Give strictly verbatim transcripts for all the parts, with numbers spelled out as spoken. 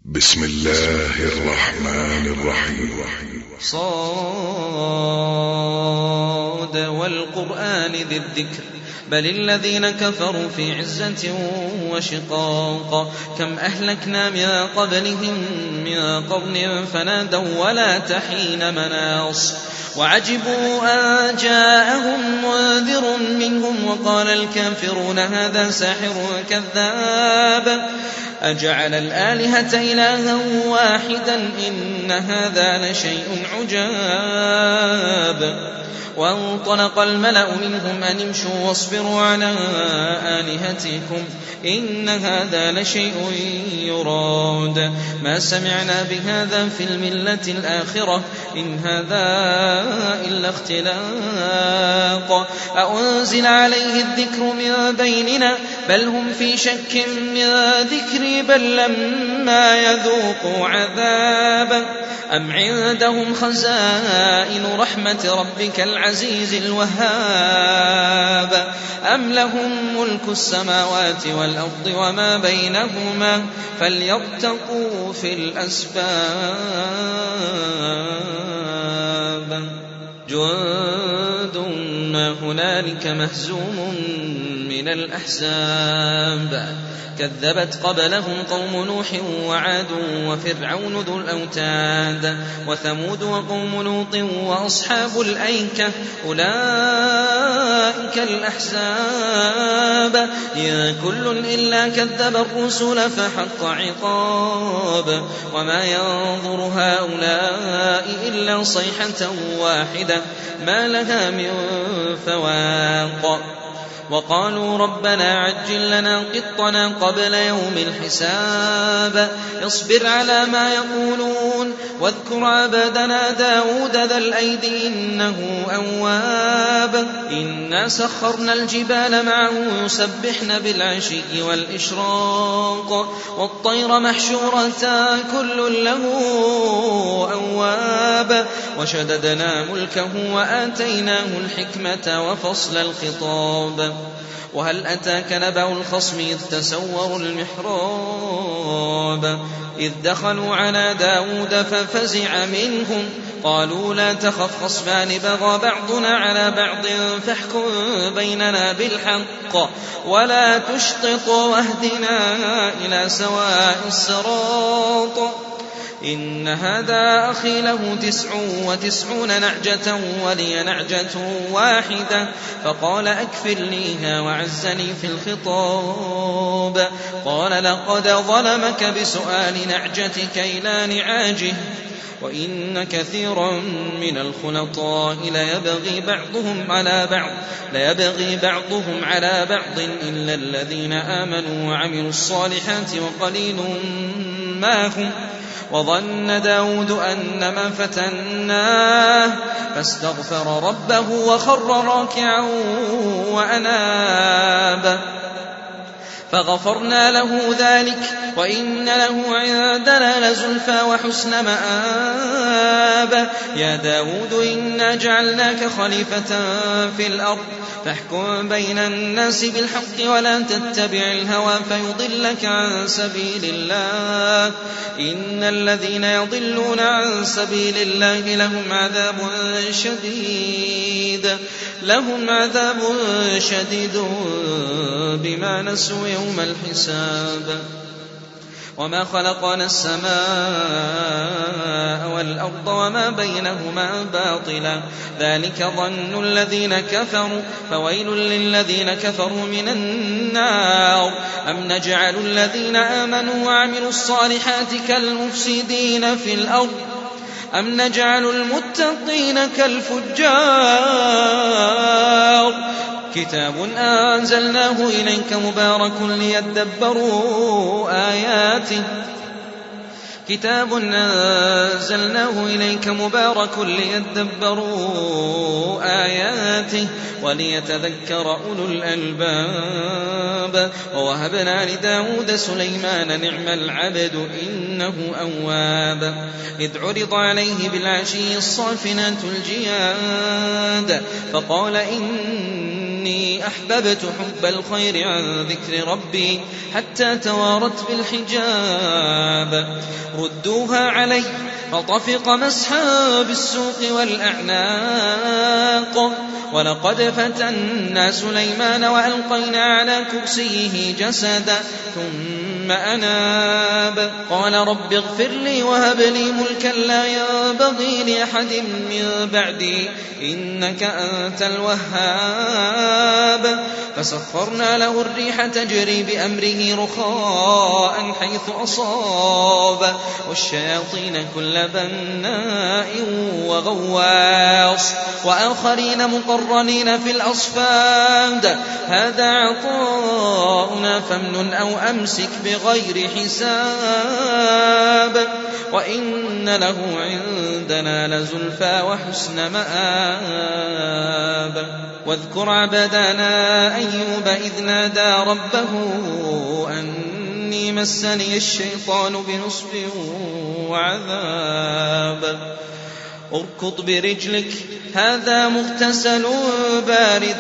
بسم الله الرحمن الرحيم. صاد والقرآن ذي الذكر بل الذين كفروا في عزة وشقاق كم أهلكنا من قبلهم من قرن فنادوا ولا تحين مناص وعجبوا أن جاءهم منذر منهم وقال الكافرون هذا ساحر كذاب أجعل الآلهة إلها واحدا إن هذا لشيء عجاب وانطلق الملأ منهم أن امشوا واصبروا على آلهتكم إن هذا لشيء يراد ما سمعنا بهذا في الملة الآخرة إن هذا إلا اختلاق أأنزل عليه الذكر من بيننا بل هم في شك من ذكري بل لما يذوقوا عذاب أم عندهم خزائن رحمة ربك العزيز الوهاب أم لهم ملك السماوات والأرض وما بينهما فليرتقوا في الأسباب جند ما هنالك مهزوم من الأحزاب كذبت قبلهم قوم نوح وعاد وفرعون ذو الأوتاد وثمود وقوم لوط وأصحاب الأيكة أولئك الأحزاب إن كل إلا كذب الرسل فحق عقاب وما ينظر هؤلاء إلا صيحة واحدة ما لها من فواق وقالوا ربنا عجل لنا قطنا قبل يوم الحساب اصبر على ما يقولون واذكر عبدنا داود ذا الأيد إنه أواب إنا سخرنا الجبال معه يسبحن بالعشي والإشراق والطير محشورة كل له أواب وشددنا ملكه وآتيناه الحكمة وفصل الخطاب وهل أتاك نبأ الخصم إذ تسوروا المحراب إذ دخلوا على داود ففزع منهم قالوا لا تخف خصمان بغى بعضنا على بعض فاحكم بيننا بالحق ولا تشطط واهدنا إلى سواء الصراط إن هذا أخي له تسع وتسعون نعجة ولي نعجة واحدة فقال أكفلنيها وعزني في الخطاب قال لقد ظلمك بسؤال نعجتك إلى نعاجه وإن كثيرا من الخلطاء ليبغي بعضهم على بعض ليبغي بعضهم على بعض إلا الذين آمنوا وعملوا الصالحات وقليل ما هم وظن داود أنما فتناه فاستغفر ربه وخر راكعا وأناب فغفرنا له ذلك وإن له عندنا لزلفى وحسن مآب يا داود إنا جعلناك خليفة في الأرض فاحكم بين الناس بالحق ولا تتبع الهوى فيضلك عن سبيل الله إن الذين يضلون عن سبيل الله لهم عذاب شديد لهم عذاب شديد بما نسوا يوم الحساب وما خلقنا السماء والأرض وما بينهما باطلا ذلك ظن الذين كفروا فويل للذين كفروا من النار أم نجعل الذين آمنوا وعملوا الصالحات كالمفسدين في الأرض أم نجعل المتقين كالفجار كتاب أنزلناه إليك مبارك ليدبروا آياته كتاب أنزلناه إليك مبارك ليدبروا آياته وليتذكر أولو الألباب ووهبنا لداود سليمان نعم العبد إنه أواب إذ عرض عليه بالعشي الصافنات الجياد فقال إن إني أحببت حب الخير عن ذكر ربي حتى توارت بالحجاب ردوها علي فطفق مسحا بالسوق والأعناق ولقد فتنا سليمان وألقينا على كرسيه جسدا ثم أناب قال رب اغفر لي وهب لي ملكا لا ينبغي لأحد من بعدي إنك أنت الوهاب فسخرنا له الريح تجري بأمره رخاء حيث أصاب والشياطين كل بناء وغواص وآخرين مقرنين في الأصفاد هذا عطاؤنا فامنن أو أمسك بغير حساب وإن له عندنا لزلفى وحسن مآب واذكر عبدنا أيوب إذ نادى ربه أني مسني الشيطان بنصب وعذاب اركض برجلك هذا مغتسل بارد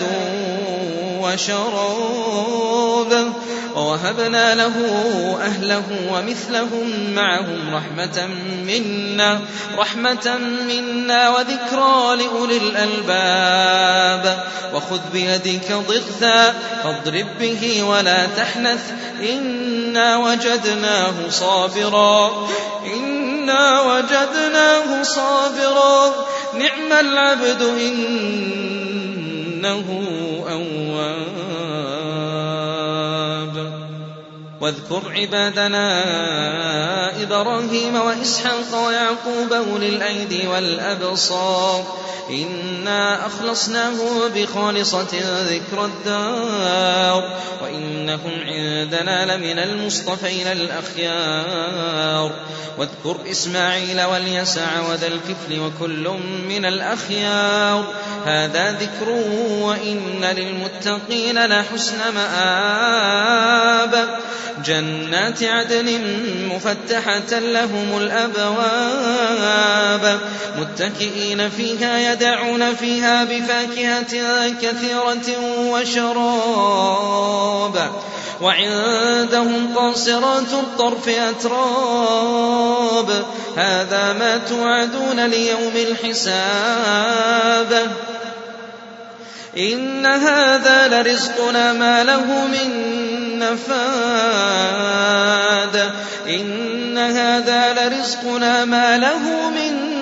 وشراب ووهبنا له أهله ومثلهم معهم رحمة منا رحمة منا وذكرى لأولي الألباب وخذ بيدك ضغثا فاضرب به ولا تحنث إنا وجدناه صابرا إنا وجدناه صابرا نعم العبد إنه أواب واذكر عبادنا إبراهيم وإسحاق ويعقوب أولي الأيدي والأبصار إنا أخلصناه بخالصة ذكر الدار وإنهم عندنا لمن المصطفين الأخيار واذكر إسماعيل واليسع وذا الكفل وكل من الأخيار هذا ذكر وإن للمتقين لحسن مآب جنات عدن مفتحة لهم الأبواب متكئين فيها يدعون فيها بفاكهة كثيرة وشراب وعندهم قاصرات الطرف أتراب هذا ما توعدون ليوم الحساب إن هذا لرزقنا ما له من نفاد إن هذا لرزقنا ما له من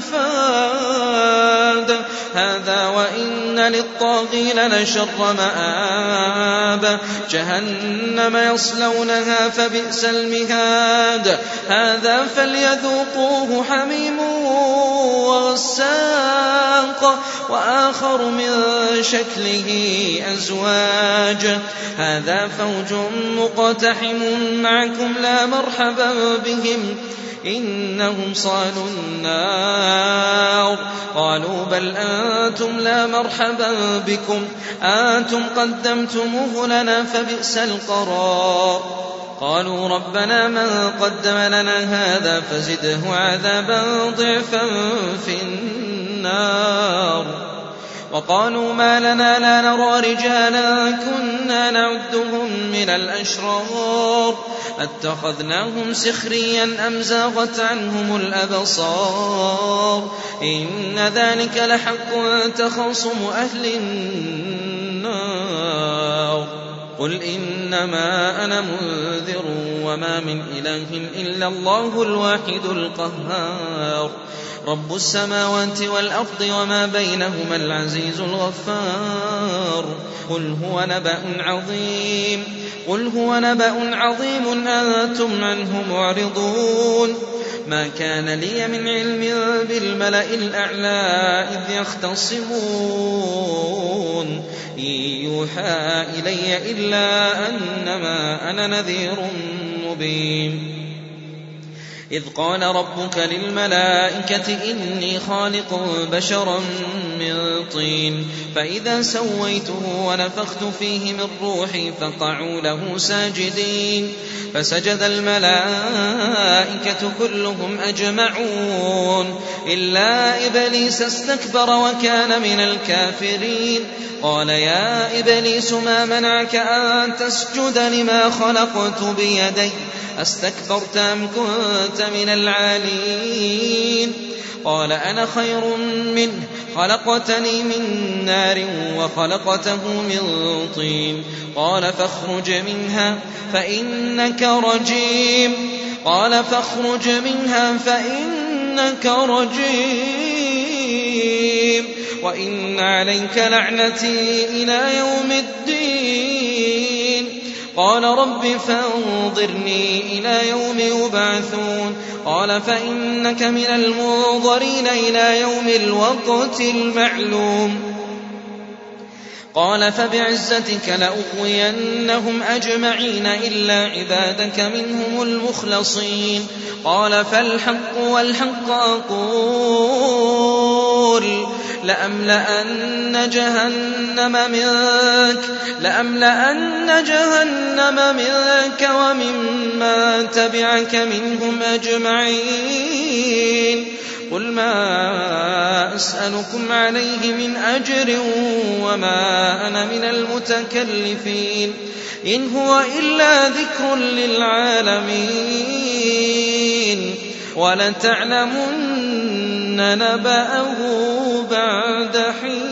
نفاد هذا وإن للطاغين لشر مآب جهنم يصلونها فبئس المهاد هذا فليذوقوه حميم وغساق وآخر من شكله أزواج هذا فوج مقتحم معكم لا مرحبا بهم إنهم صالوا النار قالوا بل أنتم لا مرحبا بكم أنتم قدمتموه لنا فبئس القرار قالوا ربنا من قدم لنا هذا فزده عذابا ضعفا في النار وقالوا ما لنا لا نرى رجالا كنا نعدهم من الأشرار اتخذناهم سخريا أم زاغت عنهم الأبصار إن ذلك لحق تخاصم أهل النار قل إنما أنا منذر وما من إله إلا الله الواحد القهار رب السماوات والأرض وما بينهما العزيز الغفار قل هو نبأ عظيم قل هو نبأ عظيم أنتم عنه معرضون ما كان لي من علم بالملأ الأعلى إذ يختصمون إن يوحى إلي إلا أنما أنا نذير مبين إذ قال ربك للملائكة إني خالق بشرا من طين فإذا سويته ونفخت فيه من روحي فقعوا له ساجدين فسجد الملائكة كلهم أجمعون إلا إبليس استكبر وكان من الكافرين قال يا إبليس ما منعك أن تسجد لما خلقت بيدي أستكبرت أم كنت من العالين قال أنا خير منه خلقتني من نار وخلقته من طين قال فاخرج منها فإنك رجيم قال فاخرج منها فإنك رجيم وإن عليك لعنتي إلى يوم الدين قال رب فانظرني إلى يوم يبعثون قال فإنك من المنظرين إلى يوم الوقت المعلوم قال فبعزتك لأغوينهم أجمعين إلا عبادك منهم المخلصين قال فالحق والحق أقول لأملأن جهنم منك لأملأن جهنم منك وممن تبعك منهم أجمعين قل ما أسألكم عليه من أجر وما أنا من المتكلفين إن هو إلا ذكر للعالمين ولتعلمن نبأه بعد حين.